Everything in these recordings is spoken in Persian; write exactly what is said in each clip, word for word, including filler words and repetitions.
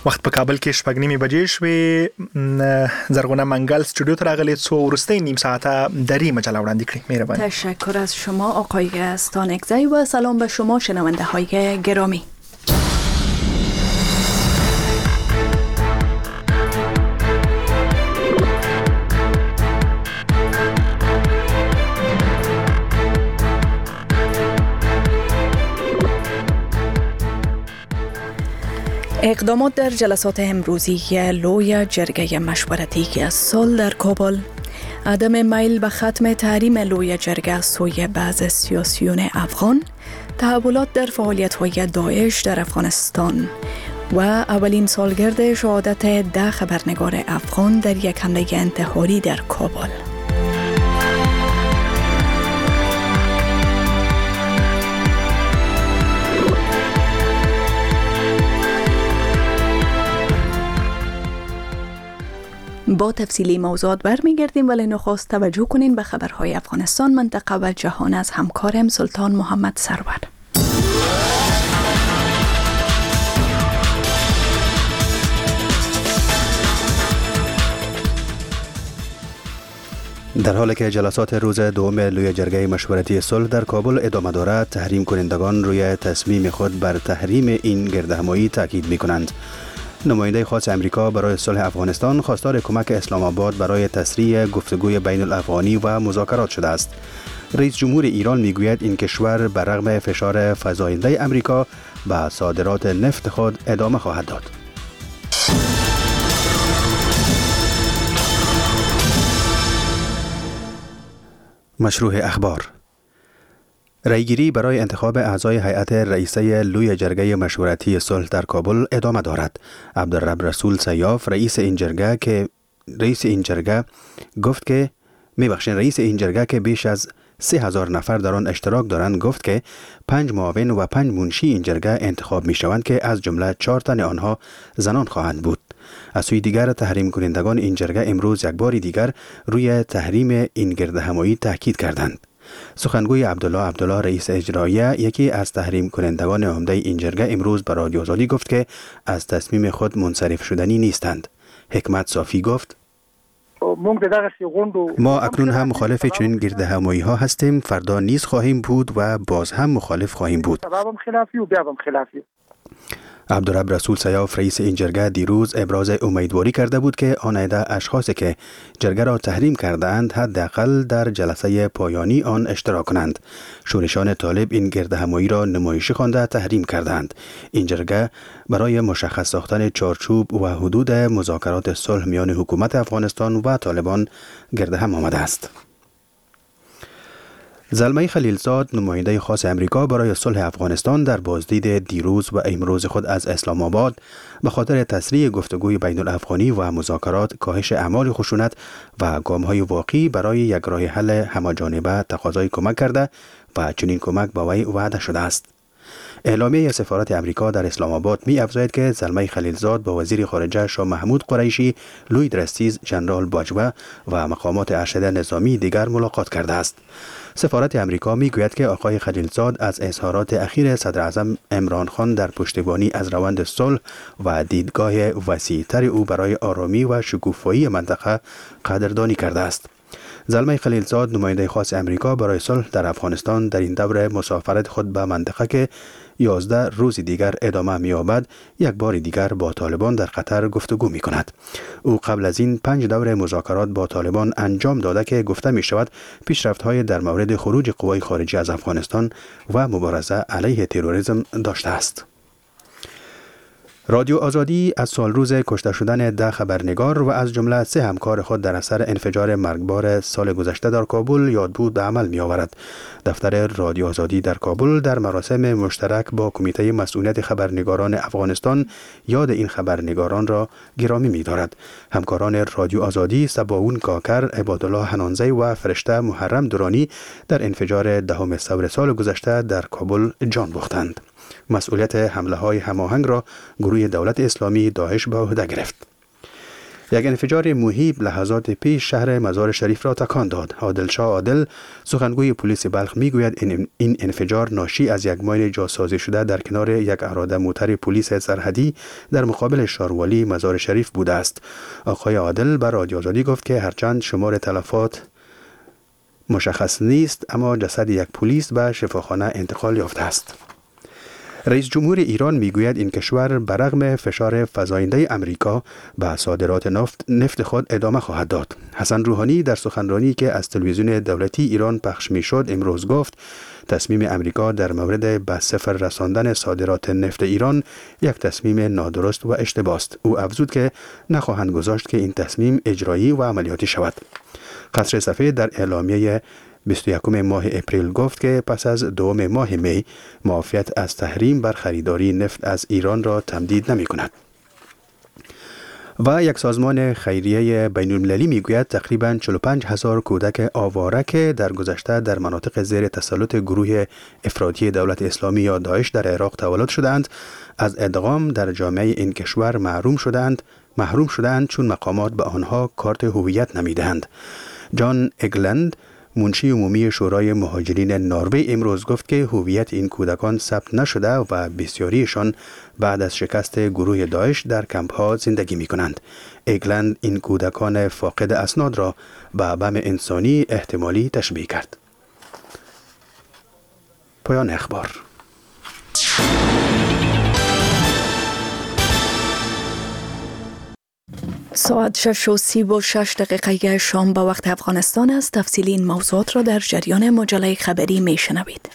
وخت په کابل کې شپږ نیمې بجې شوې. زرغونه منګل استودیو ته راغلې څو وروستۍ نیم ساعته دری مجله وړاندې کړې. مهرباني. تشکر از شما آقای ستانکزی و سلام به شما شنونده های گرامی. اقدامات در جلسات امروزی لوی جرگه مشورتی صلح در کابل، عدم میل به ختم تحریم لوی جرگه از سوی بعض سیاسیون افغان، تحولات در فعالیت‌های داعش در افغانستان و اولین سالگرد شهادت ده خبرنگار افغان در یک حمله انتحاری در کابل. با تفصیلی موضوعات برمیگردیم، ولی نخست توجه کنین به خبرهای افغانستان، منطقه و جهان از همکارم سلطان محمد سرور. در حالی که جلسات روز دوم لوی جرگه مشورتی صلح در کابل ادامه دارد، تحریم کنندگان روی تصمیم خود بر تحریم این گردهمایی تاکید می‌کنند. نماینده خاص امریکا برای صلح افغانستان خواستار کمک اسلام آباد برای تسریع گفتگوی بین الافغانی و مذاکرات شده است. رئیس جمهور ایران میگوید این کشور بر رغم فشار فزاینده امریکا به صادرات نفت خود ادامه خواهد داد. مشروع اخبار. رایگیری برای انتخاب اعضای هیئت رئیسه لوی جرگه مشورتی صلح در کابل ادامه دارد. عبدالرب رسول سیاف رئیس این جرگه که رئیس این جرگه گفت که میبخشین رئیس این جرگه که بیش از سه هزار نفر در آن اشتراک دارند گفت که پنج معاون و پنج منشی این جرگه انتخاب می شوند که از جمله چهار تن آنها زنان خواهند بود. از سوی دیگر تحریم کنندگان این جرگه امروز یک بار دیگر روی تحریم این گردهمایی تاکید کردند. سخنگوی عبدالله عبدالله رئیس اجراییه یکی از تحریم کنندگان عمده این جرگه امروز به رادیو آزادی گفت که از تصمیم خود منصرف شدنی نیستند. حکمت صافی گفت ما اکنون هم مخالف چنین گردهمایی ها هستیم، فردا نیز خواهیم بود و باز هم مخالف خواهیم بود. عبدالرب رسول سیاف رئیس این جرگه دیروز ابراز امیدواری کرده بود که آن عده اشخاصی که جرگه را تحریم کردند حداقل در جلسه پایانی آن اشتراک کنند. شورشان طالب این گردهمایی را نمایشی خوانده تحریم کردند. این جرگه برای مشخص ساختن چارچوب و حدود مذاکرات صلح میان حکومت افغانستان و طالبان گردهم آمده است. زلمه خلیلزاد نماینده خاص امریکا برای صلح افغانستان در بازدید دیروز و امروز خود از اسلام آباد به خاطر تسریع گفتگوی بین الافغانی و مذاکرات، کاهش اعمال خشونت و گام‌های واقعی برای یک راه حل همه‌جانبه تقاضای کمک کرده و چنین کمک با وی وعده شده است. اعلامیه سفارت امریکا در اسلام آباد می افزاید که زلمه خلیلزاد با وزیر خارجه شاه محمود قریشی، لوید رستیز، ژنرال باجوه و مقامات ارشد نظامی دیگر ملاقات کرده است. سفارت امریکا می گوید که آقای خلیلزاد از اظهارات اخیر صدر اعظم عمران خان در پشتیبانی از روند صلح و دیدگاه وسیع‌تر او برای آرامی و شکوفایی منطقه قدردانی کرده است. زلمه خلیلزاد نماینده خاص امریکا برای صلح در افغانستان در این دور مسافرت خود به منطقه که یازده روز دیگر ادامه می‌یابد یک بار دیگر با طالبان در قطر گفتگو می‌کند. او قبل از این پنج دور مذاکرات با طالبان انجام داده که گفته می‌شود پیشرفت‌های در مورد خروج قوای خارجی از افغانستان و مبارزه علیه تروریسم داشته است. رادیو آزادی از سال روز کشته شدن ده خبرنگار و از جمله سه همکار خود در اثر انفجار مرگبار سال گذشته در کابل یادبود به عمل می آورد. دفتر رادیو آزادی در کابل در مراسم مشترک با کمیته مسئولیت خبرنگاران افغانستان یاد این خبرنگاران را گرامی می دارد. همکاران رادیو آزادی سباون کاکر، عبادالله حنانزی و فرشته محرم درانی در انفجار دهم ثور سال گذشته در کابل جان باختند. مسئولیت حمله های هماهنگ را گروه دولت اسلامی داعش به عهده گرفت. یک انفجار مهیب لحظات پیش شهر مزار شریف را تکان داد. عادل شاه عادل سخنگوی پلیس بلخ میگوید این انفجار ناشی از یک ماین جاسازی شده در کنار یک اراده موتر پلیس سرحدی در مقابل شاروالی مزار شریف بوده است. آقای عادل بر رادیو آزادی گفت که هرچند شمار تلفات مشخص نیست اما جسد یک پلیس به شفاخانه انتقال یافته است. رئیس جمهور ایران میگوید این کشور برغم فشار فزاینده امریکا به صادرات نفت نفت خود ادامه خواهد داد. حسن روحانی در سخنرانی که از تلویزیون دولتی ایران پخش میشد امروز گفت تصمیم امریکا در مورد به صفر رساندن صادرات نفت ایران یک تصمیم نادرست و اشتباه است. او افزود که نخواهند گذاشت که این تصمیم اجرایی و عملیاتی شود. قصر سفید در اعلامیه بیست و یکم ماه اپریل گفت که پس از دوم ماه می معافیت از تحریم بر خریداری نفت از ایران را تمدید نمی کند. و یک سازمان خیریه بین المللی می گوید تقریباً چهل و پنج هزار کودک آواره که در گذشته در مناطق زیر تسلط گروه افراطی دولت اسلامی یا داعش در عراق تولد شدند از ادغام در جامعه این کشور محروم شدند محروم شدند چون مقامات به آنها کارت هویت نمیدهند. جان اگلند منشی عمومی شورای مهاجرین نروژ امروز گفت که هویت این کودکان ثبت نشده و بسیاریشان بعد از شکست گروه داعش در کمپ ها زندگی می کنند. اگلند این کودکان فاقد اسناد را به بم انسانی احتمالی تشبیه کرد. پایان اخبار. ساعت شش و سی و شش دقیقه شام به وقت افغانستان است. تفصیلی این موضوعات را در جریان مجله خبری می شنوید.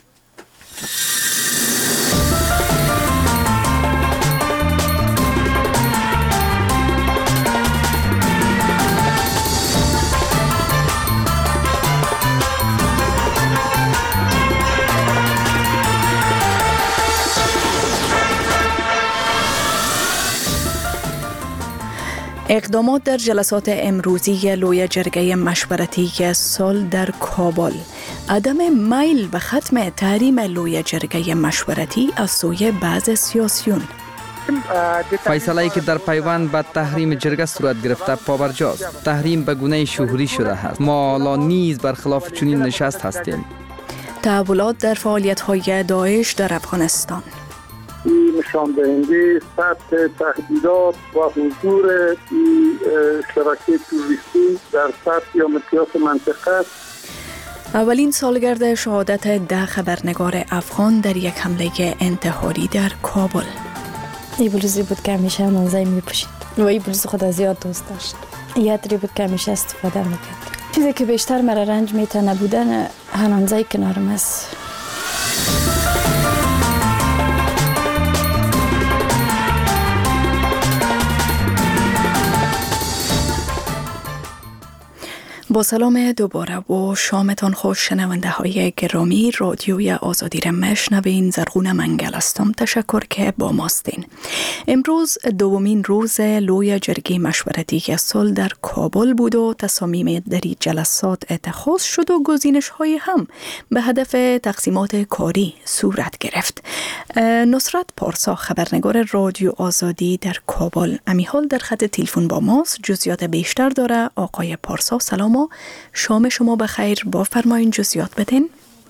اقدامات در جلسات امروزی لوی جرگه مشورتی صلح در کابل، عدم میل به ختم تحریم لوی جرگه مشورتی از سوی بعض سیاسیون. فیصله‌ای که در پیوند به تحریم جرگه صورت گرفته پابرجاست. تحریم به گونه شهوری شده است. ما لا نیز برخلاف چنین نشست هستیم. تحولات در فعالیت‌های داعش در افغانستان. نشان دهنده سطح تهدیدات و حضور شبکه توریستی در سطح یا مقیاس منطقه است. اولین سالگرد شهادت ده خبرنگار افغان در یک حمله انتحاری در کابل. این بلوزی بود که همیشه منزه می پوشید و این بلوز خود از زیاد دوست داشت. یه عطری بود که همیشه استفاده میکرد. چیزی که بیشتر مرا رنج میته نبودن هنانزه کنارم است. با سلام دوباره و شامتان خوش شنونده های گرامی. رادیوی آزادی را میشنوین. زرغونه منگل هستم. تشکر که با ماستین. امروز دومین روز لوی جرگه مشورتی صلح در کابل بود و تصامیم در جلسات اتخاذ شد و گزینش های هم به هدف تقسیمات کاری صورت گرفت. نصرت پارسا خبرنگار رادیو آزادی در کابل امیحال در خط تلفن با ماست. جزئیات بیشتر داره. آقای پارسا سلام و شام شما بخیر. با فرمایین جزئیات بدین.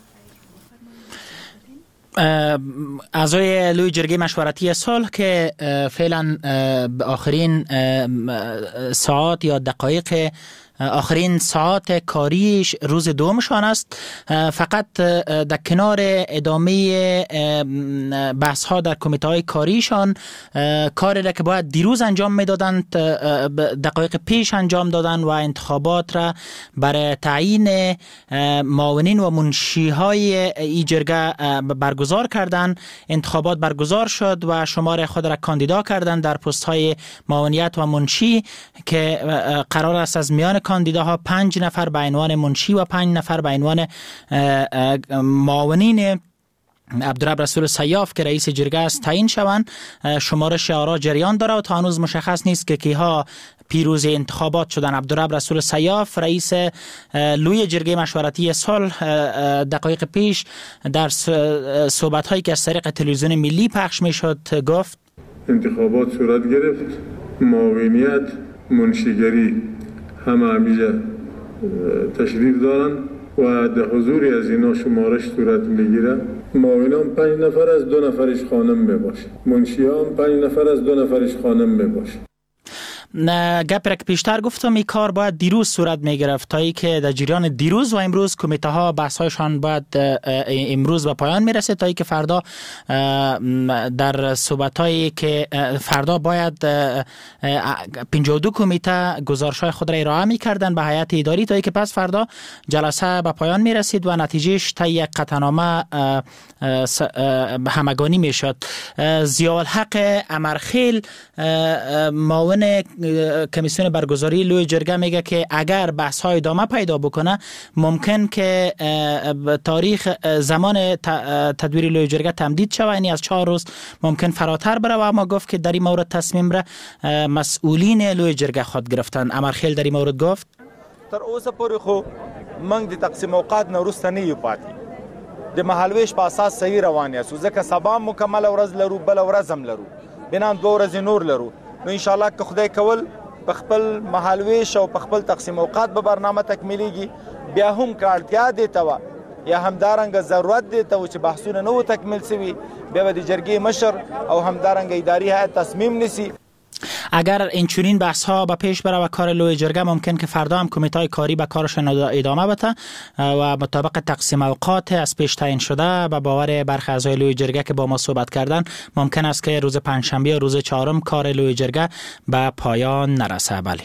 اعضای لوی جرگه مشورتی صلح که فعلا آخرین ساعات یا دقایق آخرین ساعات کاریش روز دومشان است. فقط در کنار ادامه بحث ها در کمیته های کاریشان کاری را که باید دیروز انجام میدادند دقایق پیش انجام دادن و انتخابات را برای تعیین معاونین و منشی های ای جرگه برگزار کردند. انتخابات برگزار شد و شمار خود را کاندیدا کردند در پست های معاونیت و منشی که قرار است از میان کاندیداها پنج نفر به عنوان منشی و پنج نفر به عنوان معاونین عبدالرب رسول سیاف که رئیس جرگه است تعیین شوند. شمارش آرا جریان داره و تا هنوز مشخص نیست که کیها پیروز انتخابات شدن. عبدالرب رسول سیاف رئیس لوی جرگه مشورتی صلح دقایق پیش در صحبت هایی که از طریق تلویزیون ملی پخش می شد گفت انتخابات صورت گرفت، معاونیت منشیگری همه همیشه تشریف دارن و در حضور از اینا شمارش صورت میگیره. معاونان پنج نفر از دو نفرش خانم بباشه، منشیان پنج نفر از دو نفرش خانم بباشه. گپ که پیشتر گفتم این کار باید دیروز صورت می گرفت تا ای که در جریان دیروز و امروز کمیته ها بحث هایشان باید امروز به پایان می رسه تا ای که فردا در صحبت هایی که فردا باید پنجاه و دو کمیته گزارش های خود را ارائه می کردن به هیئت اداری تا ای که پس فردا جلسه به پایان می رسید و نتیجهش تا یک قطعنامه همگانی می شد. ضیاءالحق امرخیل معاون کمیسیون برگزاری لوی جرگه میگه که اگر بحث های ادامه پیدا بکنه ممکن که تاریخ زمان تدویر لوی جرگه تمدید شود، یعنی از چهار روز ممکن فراتر بره و اما گفت که در این مورد تصمیم را مسئولین لوی جرگه خود گرفتن. امرخیل در این مورد گفت تر اوسه پورې خو موږ د تقسیم اوقات نه وروسته نه یو پاتې د مهالویش په اساس صحیح روان یاستو ځکه سبا مکمل ورځ لرو بل ورځ هم لرو بنا دوه ورځې نور لرو نو ان شاء الله که خدای کول په خپل مهالویش او په خپل تقسیم اوقات به برنامه تکمیلیږي. بیا هم که اړتیا دی ته یا همدارنګه ضرورت دی ته چې بحثونه نه و تکمیل شوي بیا به د جرګې مشر او همدارنګه اداري هیئت تصمیم نیسي. اگر اینچنین بحث ها به پیش بره و کار لوی جرگه ممکن که فردا هم کمیته های کاری به کارشان ادامه بده و مطابق تقسیم اوقات از پیش تعیین شده به باور برخی اعضای لوی جرگه که با ما صحبت کردن ممکن است که روز پنجشنبه یا روز چهارم کار لوی جرگه به پایان نرسه. بله.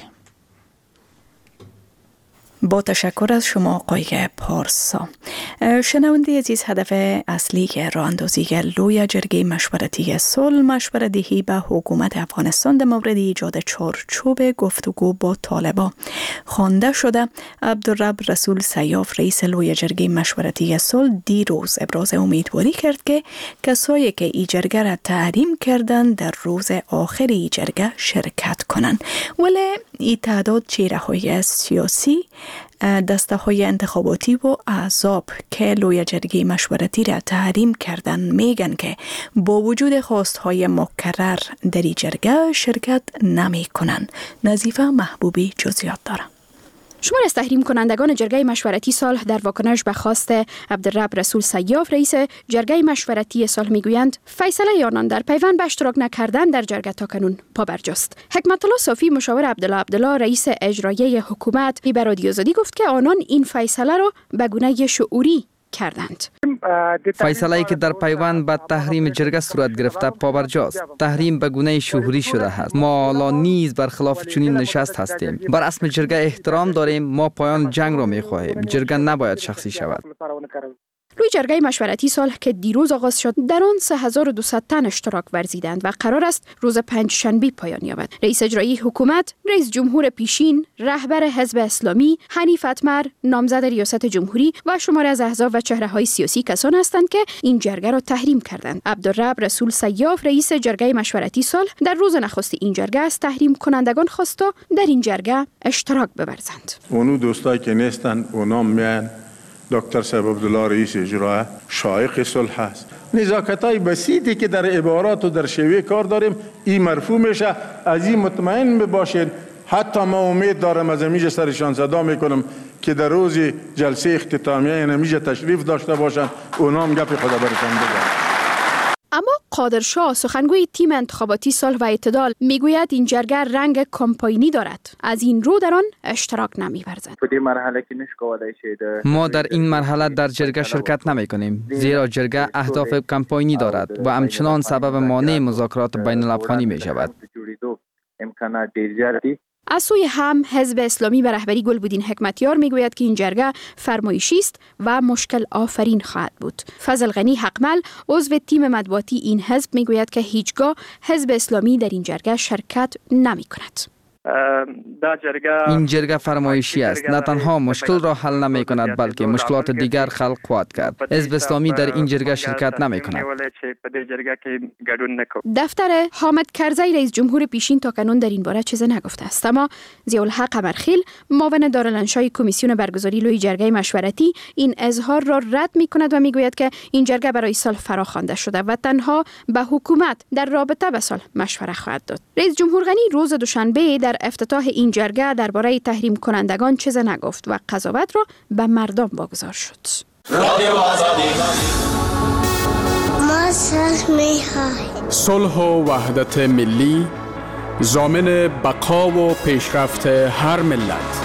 با تشکر از شما آقای پارسا. شنونده عزیز، هدف اصلی راه اندازی لوی جرگه مشورتی صلح مشورت دهی به حکومت افغانستان در مورد ایجاد چارچوب گفتگو با طالبان خوانده شده. عبدالرب رسول سیاف رئیس لوی جرگه مشورتی صلح دیروز ابراز امیدواری کرد که کسایی که این جرگه را تحریم کردند در روز آخر این جرگه شرکت کنند، ولی این تعداد چهره‌های سیاسی، دسته های انتخاباتی و احزاب که لوی جرگه مشورتی را تحریم کردن میگن که با وجود خواست های مکرر در این جرگه شرکت نمی کنن. نظیفه محبوبی جزئیات داره. شمار از تحریم کنندگان جرگه مشورتی صلح در واکنش به خواست عبدالرب رسول سیاف رئیس جرگه مشورتی صلح میگویند فیصله آنان در پیوند به اشتراک نکردن در جرگه تاکنون پابرجاست. حکمت الله صافی مشاور عبدالله عبدالله رئیس اجرایی حکومت به رادیو آزادی گفت که آنان این فیصله را به گونه شعوری کردند. فیصله‌ای که در پیوند به تحریم جرگه صورت گرفته پابرجاست. تحریم به گونه شهوری شده است. ما لا نیز برخلاف چنین نشست هستیم. بر اسم جرگه احترام داریم. ما پایان جنگ را می‌خواهیم. جرگه نباید شخصی شود. روی جرگه مشورتی صلح که دیروز آغاز شد در آن سه هزار و دویست تن اشتراک ورزیدند و قرار است روز پنجشنبه پایان یابد. رئیس اجرایی حکومت، رئیس جمهور پیشین، رهبر حزب اسلامی، حنیف اتمر نامزد ریاست جمهوری و شماری از احزاب و چهره‌های سیاسی کسان هستند که این جرگه را تحریم کردند. عبدالرب رسول سیاف رئیس جرگه مشورتی صلح در روز نخست این جرگه از تحریم کنندگان خواست تا در این جرگه اشتراک بورزند. اونو دوستایی که نیستن اونا میان دکتر صاحب عبدالله رئیس اجرا شایق صلح است. نزاکتای بسیطی که در عبارات و در شیوه کار داریم این مرفوع میشه. از این مطمئن باشید. حتی ما امید دارم از امیج سرشان صدا میکنم که در روز جلسه اختتامیه این امیج تشریف داشته باشند اونا هم گپ خدا برشان بگن. اما قادرشاه سخنگوی تیم انتخاباتی صلح و اعتدال میگوید این جرگه رنگ کمپاینی دارد، از این رو در آن اشتراک نمی‌ورزند. ما در این مرحله در جرگه شرکت نمی کنیم زیرا جرگه اهداف کمپاینی دارد و همچنان سبب مانع مذاکرات بین الافغانی می شود. از سوی هم حزب اسلامی به رهبری گلبدین حکمتیار میگوید که این جرگه فرمایشی است و مشکل آفرین خواهد بود. فضل غنی حقمل عضو تیم مطبوعاتی این حزب میگوید که هیچگاه حزب اسلامی در این جرگه شرکت نمی کند. این جرگه فرمایشی است، نه تنها مشکل را حل نمی کند بلکه مشکلات دیگر خلق خواهد کرد. حزب اسلامی در این جرگه شرکت نمی کند. دفتر حامد کرزی رئیس جمهور پیشین تاکنون در این باره چیزی نگفته است، اما ضیاءالحق امرخیل معاون دارالانشای کمیسیون برگزاری لوی جرگه مشورتی این اظهار را رد می کند و میگوید که این جرگه برای صلح فراخوانده شده و تنها به حکومت در رابطه به صلح مشوره خواهد داد. رئیس جمهور غنی روز دوشنبه در در افتتاح این جرگه درباره تحریم کنندگان چیز نگفت و قضاوت را به مردم واگذار شد. ما صلح می‌خواهیم. صلح و وحدت ملی ضامن بقا و پیشرفت هر ملت.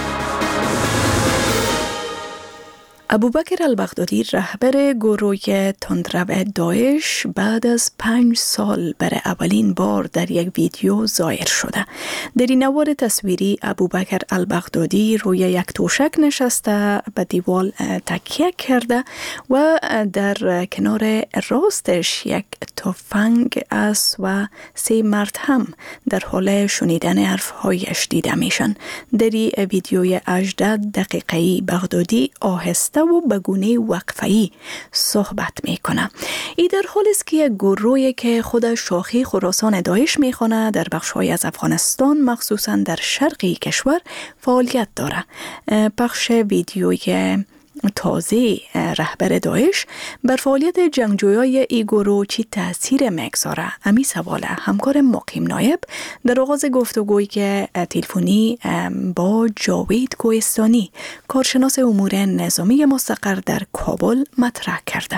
ابوبکر البغدادی رهبر گروه تندرو داعش بعد از پنج سال برای اولین بار در یک ویدیو ظاهر شده. در این نوار تصویری ابوبکر البغدادی روی یک توشک نشسته به دیوار تکیه کرده و در کنار راستش یک تفنگ است و سه مرد هم در حال شنیدن حرفهایش دیده میشن. در این ویدیوی هجده دقیقه‌ای بغدادی آهسته و به گونه وقفه‌ای صحبت میکنه. ای در حالی است که یک گروهی که خود شاخه خراسان داعش میخونه در بخش‌های از افغانستان مخصوصا در شرقی کشور فعالیت داره. پخش ویدیوی تازه رهبر داعش بر فعالیت جنگجویای ای گروه چی تاثیر میگذاره؟ امی سواله همکار مقیم نایب در آغاز گفتگویی که تلفنی با جاوید کوهستانی کارشناس امور نظامی مستقر در کابل مطرح کرده.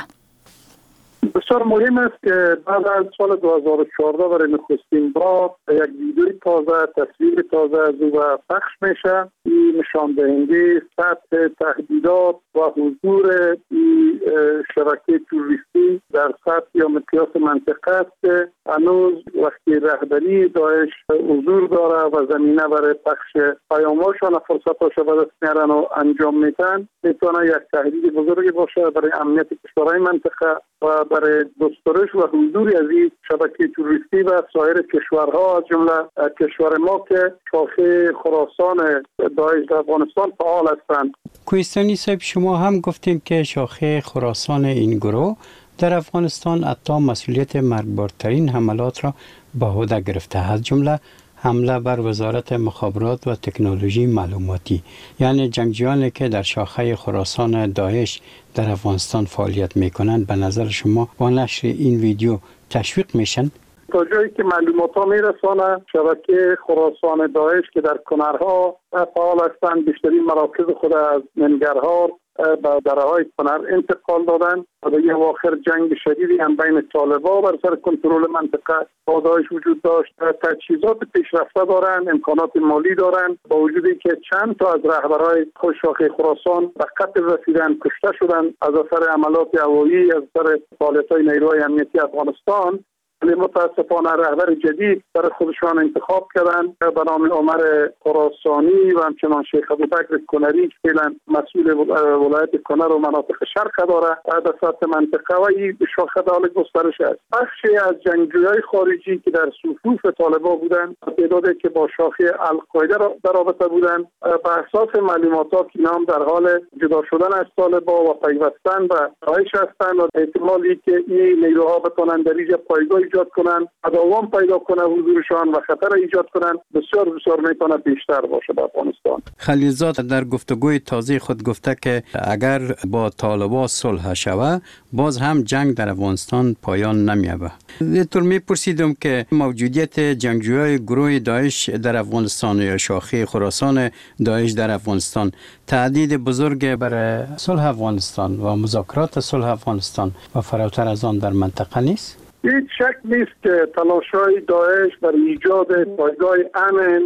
بسیار مهم است که بعد از سال دو هزار و چهارده برای نخستین بار یک ویدیوی تازه، تصویر تازه از او پخش میشه. این نشان دهنده سطح تهدیدات و حضور این شبکه تروریستی در سطح یا مقیاس منطقه است که هنوز وقتی رهبری داعش حضور داره و زمینه برای پخش پیام‌هاشان و فرصت‌هاش به دست میارن و انجام میدن، میتونه یک تهدید بزرگی باشه برای امنیت کشورهای منطقه و برای گسترش و حضور از این شبکه تروریستی و سایر کشورها از جمله کشور ما که شاخه خراسان داعش در افغانستان فعال هستند. کوهستانی صاحب، شما هم گفتیم که شاخه خراسان این گروه در افغانستان حتی مسئولیت مرگبارترین حملات را به عهده گرفته، از جمله حمله بر وزارت مخابرات و تکنولوژی معلوماتی. یعنی جنگجویانی که در شاخه خراسان داعش در افغانستان فعالیت میکنند به نظر شما با نشر این ویدیو تشویق میشن؟ تا جایی که معلومات ها میرسانه شبکه خراسان داعش که در کنرها فعال هستند، بیشترین مراکز خود از منگرهار به دره‌های کنر انتقال دادن و به یه آخر جنگ شدیدی هم بین طالبان بر سر کنترل منطقه با داعش وجود داشت. تجهیزات پیشرفته دارن، امکانات مالی دارن، با وجودی که چند تا از رهبرای خود شاخه خراسان به قتل رسیدن، کشته شدن از اثر عملیات هوایی، از اثر فعالیت‌های نیروهای امنیتی افغانستان. ولی متاسفانه رهبر جدید برای خودشان انتخاب کردن به نام عمر خراسانی و همچنان شیخ ابوبکر کنری که فعلا مسئول ولایت کنر و مناطق شرق داره در سطح منطقه و این شاخه دال گسترش است. بخشی از جنگجویان خارجی که در صفوف طالبان بودند، تعدادی که با شاخه القاعده در رابطه بودند، به اساس معلومات که نام در حال جدا شدن از طالبان و پیوستن به داعش هستند و احتمالی که این نیروها بتوانند در اینجا پایگاه ایجاد کنن، تداوم پیدا کنه حضورشان و خطر ایجاد کنن، بسیار بسیار میتونه بیشتر باشه در افغانستان. خلیلزاد در گفتگوی تازه خود گفته که اگر با طالبان صلح شود باز هم جنگ در افغانستان پایان نمیابه. اینطور میپرسیدم که موجودیت جنگجویای گروه داعش در افغانستان یا شاخه خراسان داعش در افغانستان تهدید بزرگ برای صلح افغانستان و مذاکرات صلح افغانستان و فراتر از آن در منطقه نیست؟ هیچ شک نیست که تلاش‌های داعش برای ایجاد پایگاه امن،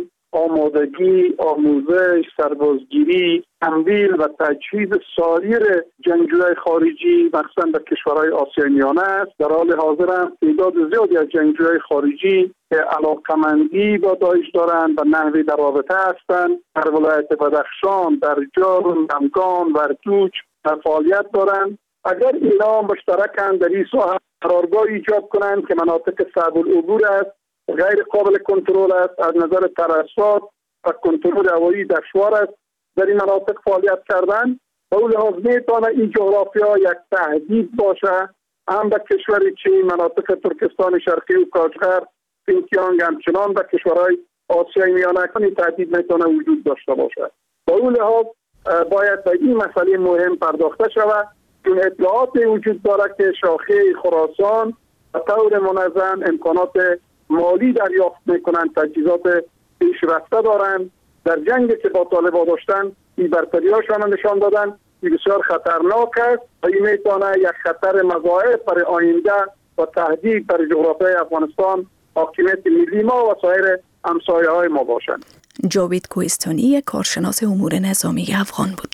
آمادگی، آموزش، سربازگیری، تمویل و تجهیز سایر جنگجویان خارجی مخصوصا در کشورهای آسیای میانه است. در حال حاضر هم تعداد زیادی از جنگجویان خارجی که علاقمندی با داعش دارند و نحوی در رابطه هستند در ولایت بدخشان، در جارون، دمگان، ورتوچ فعالیت دارند. اگر اینا مشترکاً در این ساحه قرارگاه ایجاد کنند که مناطق صعب العبور است، غیر قابل کنترل است، از نظر ترسات و کنترل هوایی دشوار است در این مناطق فعالیت کردن، به اون لحاظ میتونه این جغرافیا یک تهدید باشه هم به کشور چین، مناطق ترکستان شرقی و کاشغر، سینکیانگ، همچنان به کشورهای آسیای میانه این تهدید میتونه وجود داشته باشه. به اون لحاظ باید به این مسئله مهم پرداخته شود. چون اطلاعات وجود داره که شاخه خراسان به طور منظم امکانات مالی دریافت میکنند، تجهیزات پیشرفته دارند. در جنگی که با طالبان داشتن این برتریاشان نشان دادن. این بسیار خطرناک است و این میتونه یک خطر مضاعف برای آینده و تهدید برای جغرافیای افغانستان، حاکمیت ملی ما و سایر همسایه های ما باشند. جاوید کوهستانی، کارشناس امور نظامی افغان بود.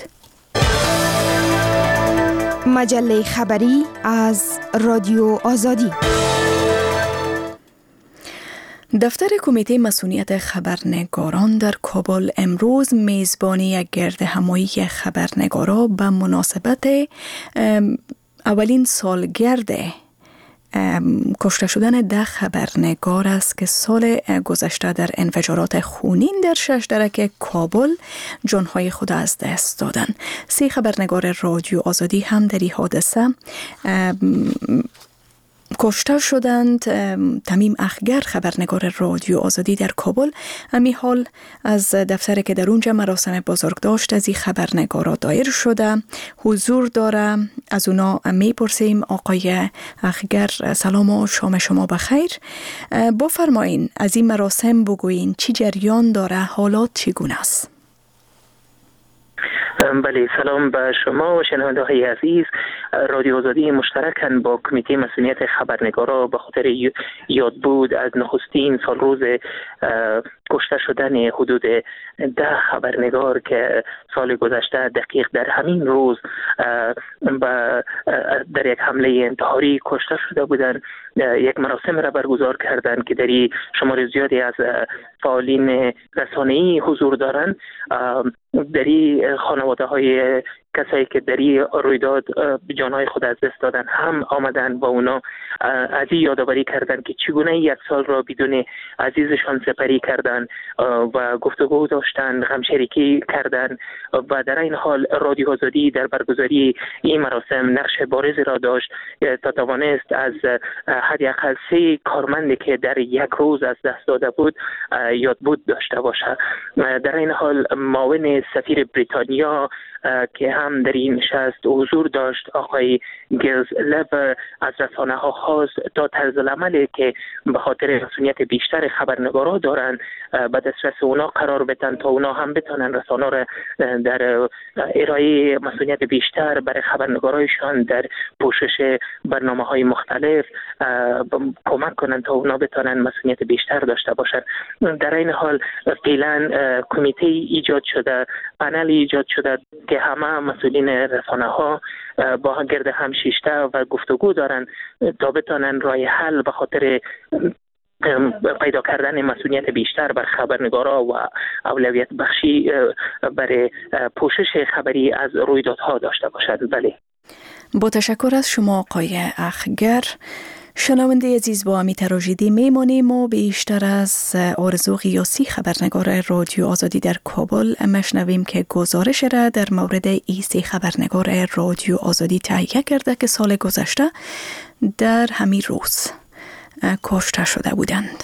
مجله خبری از رادیو آزادی. دفتر کمیته مسئولیت خبرنگاران در کابل امروز میزبانی یک گرد همایی خبرنگارا به مناسبت اولین سالگرد کشته شدن ده خبرنگار است که سال گذشته در انفجارات خونین در شش درک کابل جانهای خود از دست دادند. سه خبرنگار رادیو آزادی هم در این حادثه کشته شدند. تمیم اخگر خبرنگار رادیو آزادی در کابل امی حال از دفتر که در اونجا مراسم بزرگداشت از این خبرنگارا دایر شده حضور داره. از اونا میپرسیم آقای اخگر سلام و شام شما بخیر. بفرمایین از این مراسم بگوین چی جریان داره، حالات چگونه است؟ بله، سلام به شما و شنونده های عزیز. رادیو آزادی مشترکاً با کمیته مسئولیت خبرنگارا به خاطر یاد بود از نخستین سال روز کشته شدن حدود ده خبرنگار که سال گذشته دقیق در همین روز در یک حمله انتحاری کشته شده بودند، یک مراسم را برگزار کردند که در شمار زیادی از فعالین رسانه‌ای حضور دارند. در خانواده های کسایی که در این رویداد جانهای خود از دست دادن هم آمدن و اونا از این یادآوری کردن که چگونه یک سال را بدون عزیزشان سپری کردن و گفتگو داشتن، غمشریکی کردن و در این حال رادیو آزادی در برگزاری این مراسم نقش بارزی را داشت تا توانست از حداقل سه کارمندی که در یک روز از دست داده بود یاد بود داشته باشه. در این حال معاون سفیر بریتانیا که هم در این نشست حضور داشت، آقای گیلز لب، از رسانه ها خواست تا طرز العملی که به خاطر مسئولیت بیشتر خبرنگارا دارن به دسترس اونا قرار بدن تا اونا هم بتونن رسانه را در ارائه مسئولیت بیشتر برای خبرنگارایشان در پوشش برنامه های مختلف کمک کنن تا اونا بتونن مسئولیت بیشتر داشته باشن. در این حال فعلا کمیته ایجاد شده، پنل ایجاد شده که همه مسئولین رسانه ها با گرد هم شیشته و گفتگو دارن تا بتونن راه حل به خاطر پیدا کردن مسئولیت بیشتر بر خبرنگارا و اولویت بخشی برای پوشش خبری از رویدادها داشته باشد. بله، با تشکر از شما آقای اخگر. شنونده عزیز، با امی تراژدی میمانیم و بیشتر از آرزو غیاسی خبرنگار رادیو آزادی در کابل مشنویم که گزارش را در مورد ایسی خبرنگار رادیو آزادی تهیه کرده که سال گذشته در همین روز کشته شده بودند.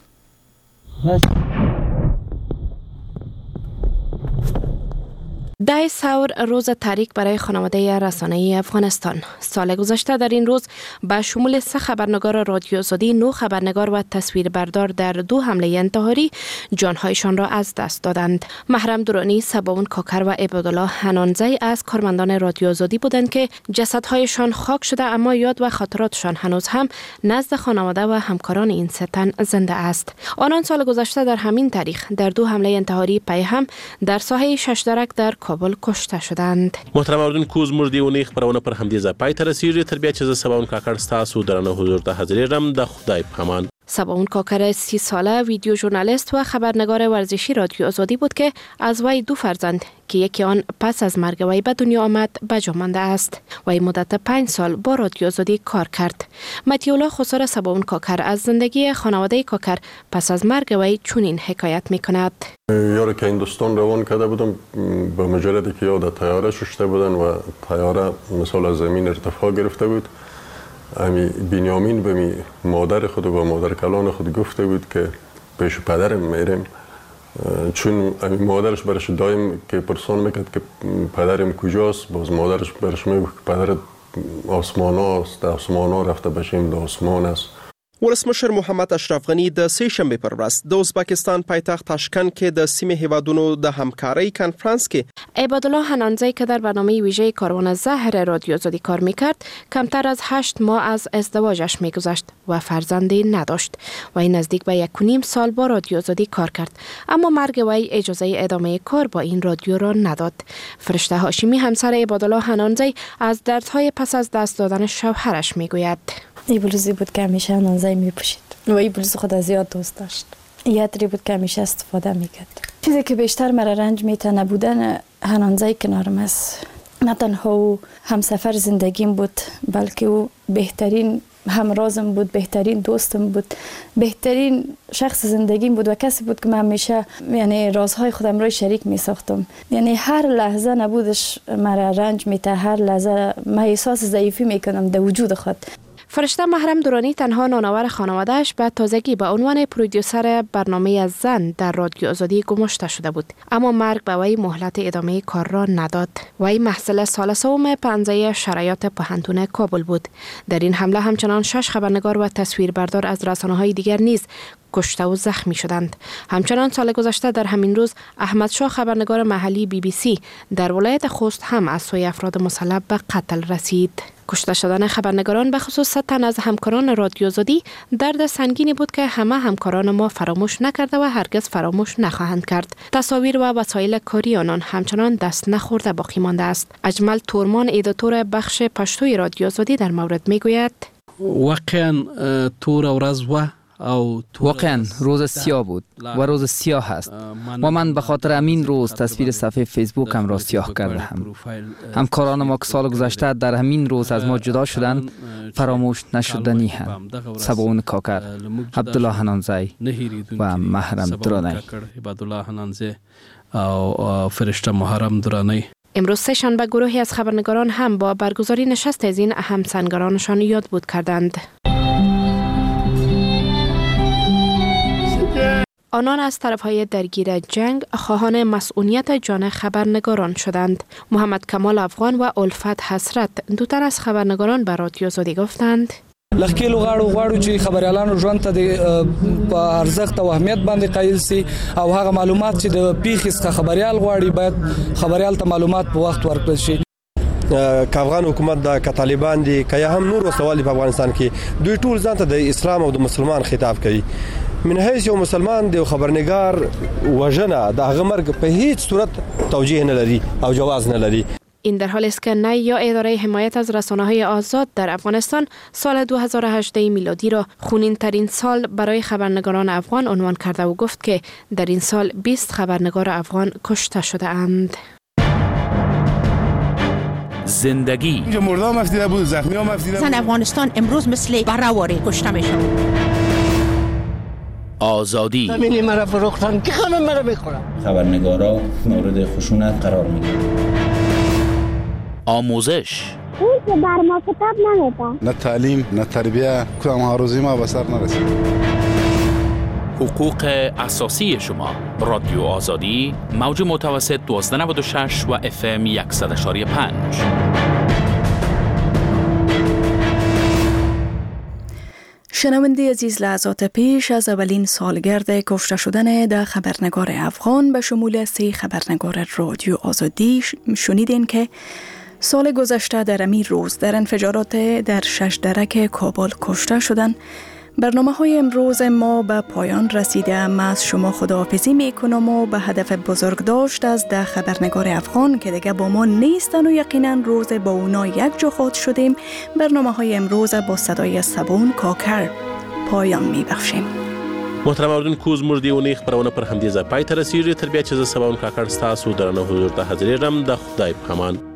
ده سور روز تاریک برای خانواده رسانه‌ای افغانستان. سال گذشته در این روز به شمول سه خبرنگار رادیو آزادی، نه خبرنگار و تصویربردار در دو حمله انتحاری جانهایشان را از دست دادند. محرم درانی، سباون کاکر و عبدالله حنانزی از کارمندان رادیو آزادی بودند که جسدهایشان خاک شده، اما یاد و خاطراتشان هنوز هم نزد خانواده و همکاران این سه تن زنده است. آنان سال گذشته در همین تاریخ در دو حمله انتحاری پی هم در ساحه شش درک در کابل کشته شدند. محترم اوریدونکو، زموږ د اونۍ خبرونه پر همدې ځای پای ته رسیږي. تر بیا چې زه سباون کاکړ ستاسو درنه حضور ته حاضرېږم. د خدای په امان. سباون کاکر سی ساله ویدیو ژورنالیست و خبرنگار ورزشی رادیو آزادی بود که از وی دو فرزند که یکی آن پس از مرگ وی به دنیا آمد به جا مانده است. وی مدت پنج سال با رادیو آزادی کار کرد. متیولا خسار سباون کاکر از زندگی خانواده کاکر پس از مرگ وی چنین حکایت می کند. یاری که هندوستان روان کرده بودم، به مجردی که یاد طیاره ششته بودن و طیاره مثال از زمین ارتفاع گرفته بود. امی بنیامین به می مادر خود و مادر کلان خود گفته بود که پیش پدرم میرم، چون امی مادرش برش دایم که پرسان میکرد که پدرم کجاست، باز مادرش برش میگفت که پدر آسمان هاست، آسمان ها رفته بشیم، ده آسمان است. ولسمشر محمد اشرف غنی د سه شنبه پر ورځ د ازبکستان پایتخت تاشکند کې د سیمه هیوادونو د همکارۍ کنفرانس کې عبادالله حنانزی که در برنامه ویژه کاروان زهر رادیو آزادی کار میکرد کمتر از هشت ماه از ازدواجش میگذشت و فرزندی نداشت. وی نزدیک به یک و نیم سال با رادیو آزادی کار کرد، اما مرگ وی اجازه ادامه کار با این رادیو را نداد. فرشته هاشمی همسر عبادالله حنانزی از دردهای پس از دست دادن شوهرش میگوید: این بلوزی بود که همیشه حنانزی میپوشید و این بلوز خود از یاد دوست داشت. یه عطری بود که همیشه استفاده میکرد. چیزی که بیشتر مرا رنج میته نبودن حنانزی کنارم است. نه تنها او همسفر زندگیم بود، بلکه او بهترین همرازم بود، بهترین دوستم بود، بهترین شخص زندگیم بود و کسی بود که من همیشه یعنی رازهای خودم روی شریک می ساختم. یعنی هر لحظه نبودش مرا رنج میته، هر لحظه من احساس ضعیفی میکنم در وجود خود. فرشته محرم دورانی تنها نانآور خانواده‌اش به تازگی به عنوان پرودیوسر برنامه زن در رادیو آزادی گماشته شده بود، اما مرگ به وی مهلت ادامه کار را نداد. وی محصل سال سوم پنجه شرایط پوهنتون کابل بود. در این حمله همچنان شش خبرنگار و تصویربردار از رسانه‌های دیگر نیز کشته و زخمی شدند. همچنان سال گذشته در همین روز احمد شاه خبرنگار محلی بی بی سی در ولایت خوست هم از سوی افراد مسلح به قتل رسید. کشته شدن خبرنگاران به خصوص صد تن از همکاران رادیو آزادی درد سنگینی بود که همه همکاران ما فراموش نکرده و هرگز فراموش نخواهند کرد. تصاویر و وسایل کاری آنان همچنان دست نخورده باقی مانده است. اجمل تورمان ادیتور بخش پشتوی رادیو آزادی در مورد میگوید: واقعا تور ورځ و واقعا روز سیاه بود و روز سیاه است و من به خاطر همین روز تصویر صفحه فیسبوکم را سیاه کرده هم. همکاران ما که سال گذشته در همین روز از ما جدا شدند فراموش نشدنی هم. سباون کاکر، عبدالله حنانزی و محرم درانی. او فرشته محرم درانی. امروز سه شنبه گروهی از خبرنگاران هم با برگزاری نشست از این اهم سنگرانشان یاد بود کردند. آنان از طرفهای درگیر جنگ خواهان مسئولیت جان خبرنگاران شدند. محمد کمال افغان و الفت حسرت دو تن از خبرنگاران به رادیو آزادی گفتند: لخکیلو غاړو غواړو چې خبريالانو ژوند ته د ارزښت او اهمیت باندې قایل سي او هغه معلومات چې د پیښې څخه خبريال غواړي باید خبريال ته معلومات په وخت ورکړل شي. که افغان حکومت د طالبان دي که هم نور وسوال په افغانستان کې دوی ټول ځان ته د اسلام او د مسلمان خطاب کوي. من حیث یو مسلمان دی خبرنگار وژنه د هغه مرګ په هیڅ صورت توجیه نه لري او جواز نه لري. این در حالی است که نه یا اداره حمایت از رسانه‌های آزاد در افغانستان سال دو هزار و هجده میلادی را خونین ترین سال برای خبرنگاران افغان عنوان کرده و گفت که در این سال بیست خبرنگار افغان کشته شده اند. زندگی اینجا مرده هم افدیده بود، زخمی هم افدیده بود. زن افغانستان امروز مثل برهواری کشته میشن. آزادی زمینی مرا فروختن که خانم مرا بخورم. خبرنگارا مورد خشونت قرار میگیرن. آموزش اون که بر ما کتاب نمیده. نه تعلیم نه تربیه کدام هاروزی ما به سر نرسید. حقوق اساسی شما. رادیو آزادی موج متوسط دوازده نود و شش و اف ام صد و یک و پنج. شنونده عزیز، لحظات پیش از اولین سالگرد کشته شدن ده خبرنگار افغان به شمول سه خبرنگار رادیو آزادی شنیدین که سال گذشته در امیر روز در انفجارات در شش درک کابل کشته شدند. برنامه های امروز ما به پایان رسیده. من از شما خداحافظی می کنم و به هدف بزرگ داشت از ده خبرنگار افغان که دیگه با ما نیستن و یقینا روز با اونا یک جا خود شدیم، برنامه های امروز با صدای سبون کاکر پایان می بخشیم. محترم اوریدونکو زموږ د اونۍ خپرونه پر همدې ځای پای ته رسیږي. تر بیا چې زه سباون کاکړ ستاسو درنه حضور ته حاضرېږم. د خدای په امان.